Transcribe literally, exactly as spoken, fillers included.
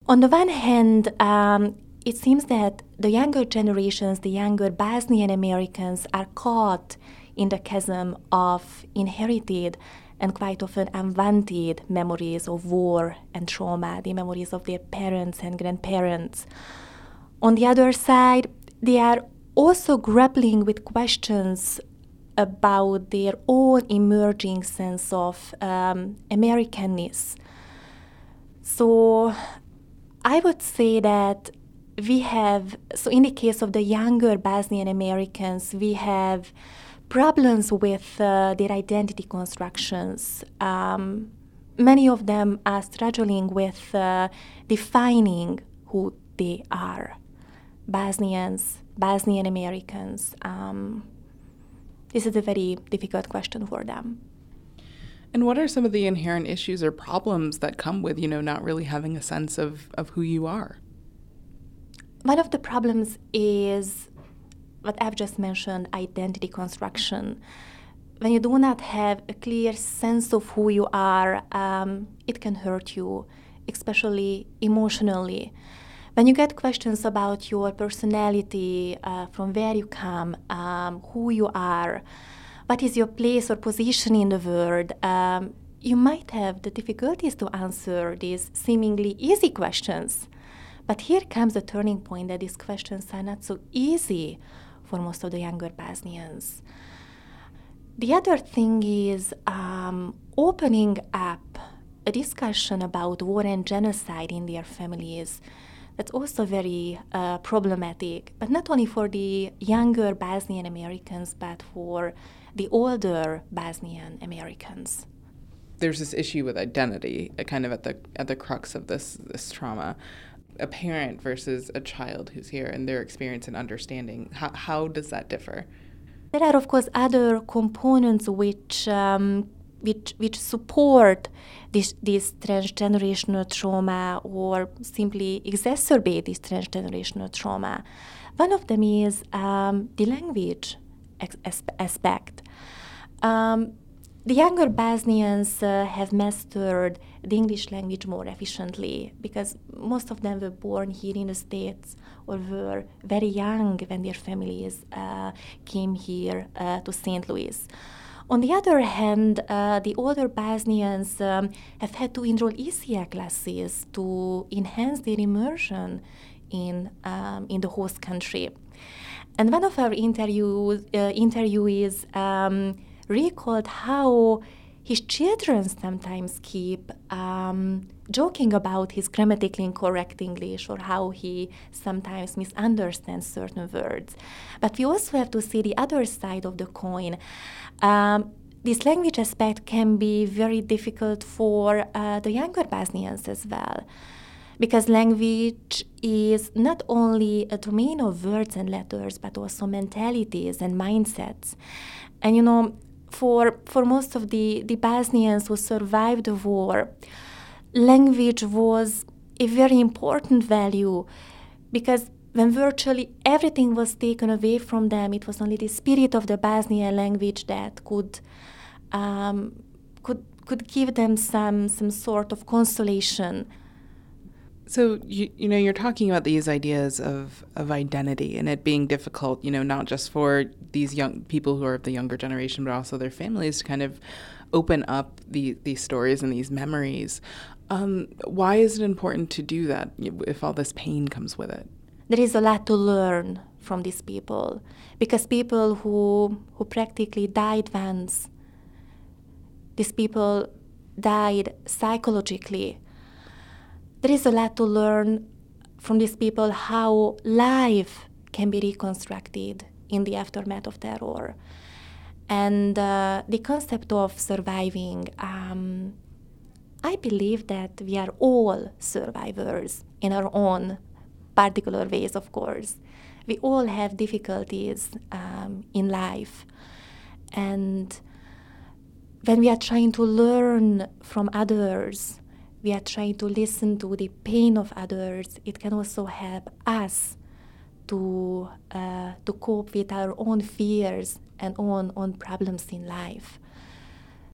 On the one hand, um, it seems that the younger generations, the younger Bosnian Americans, are caught in the chasm of inherited and quite often unwanted memories of war and trauma, the memories of their parents and grandparents. On the other side, they are also grappling with questions about their own emerging sense of um, Americanness. So I would say that we have, so in the case of the younger Bosnian Americans, we have problems with uh, their identity constructions. Um, many of them are struggling with uh, defining who they are. Bosnians, Bosnian Americans. Um, this is a very difficult question for them. And what are some of the inherent issues or problems that come with, you know, not really having a sense of, of who you are? One of the problems is what I've just mentioned, identity construction. When you do not have a clear sense of who you are, um, it can hurt you, especially emotionally. When you get questions about your personality, uh, from where you come, um, who you are, what is your place or position in the world, um, you might have the difficulties to answer these seemingly easy questions. But here comes the turning point that these questions are not so easy for most of the younger Bosnians. The other thing is um, opening up a discussion about war and genocide in their families. That's also very uh, problematic, but not only for the younger Bosnian Americans, but for the older Bosnian Americans. There's this issue with identity, uh, kind of at the at the crux of this this trauma. A parent versus a child who's here and their experience and understanding. How how does that differ? There are, of course, other components which um, which which support this this transgenerational trauma or simply exacerbate this transgenerational trauma. One of them is um, the language ex- aspect. Um, The younger Bosnians uh, have mastered the English language more efficiently because most of them were born here in the States or were very young when their families uh, came here uh, to Saint Louis. On the other hand, uh, the older Bosnians um, have had to enroll E C A classes to enhance their immersion in, um, in the host country. And one of our interviews, uh, interviewees um, recalled how his children sometimes keep um, joking about his grammatically incorrect English or how he sometimes misunderstands certain words. But we also have to see the other side of the coin. Um, this language aspect can be very difficult for uh, the younger Bosnians as well, because language is not only a domain of words and letters, but also mentalities and mindsets. And you know, For for most of the, the Bosnians who survived the war, language was a very important value because when virtually everything was taken away from them, it was only the spirit of the Bosnian language that could um, could could give them some some sort of consolation. So, you, you know, you're talking about these ideas of, of identity and it being difficult, you know, not just for these young people who are of the younger generation, but also their families to kind of open up the, these stories and these memories. Um, why is it important to do that if all this pain comes with it? There is a lot to learn from these people because people who who practically died once, these people died psychologically. There is a lot to learn from these people how life can be reconstructed in the aftermath of terror. And uh, the concept of surviving, um, I believe that we are all survivors in our own particular ways, of course. We all have difficulties um, in life. And when we are trying to learn from others, we are trying to listen to the pain of others, it can also help us to uh, to cope with our own fears and own, own problems in life.